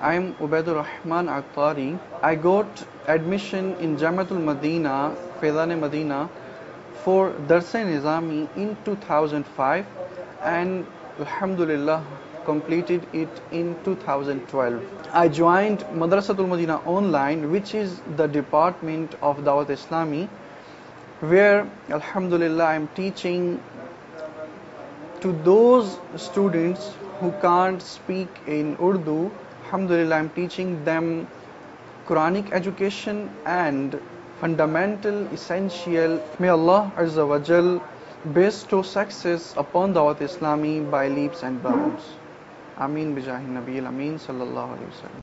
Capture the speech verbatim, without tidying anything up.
I'm Ubaidur Rahman Attari. I got admission in Jamatul Madina, Faizan Madina for Darsa Nizami in two thousand five and Alhamdulillah completed it in two thousand twelve. I joined Madrasatul Madina Online, which is the department of Dawat Islami, where Alhamdulillah I'm teaching to those students who can't speak in Urdu. Alhamdulillah, I'm teaching them Quranic education and fundamental, essential. May Allah Azza wa Jal bestow success upon Dawat Islami by leaps and bounds. Ameen bijahi Nabil Ameen sallallahu alayhi wa sallam.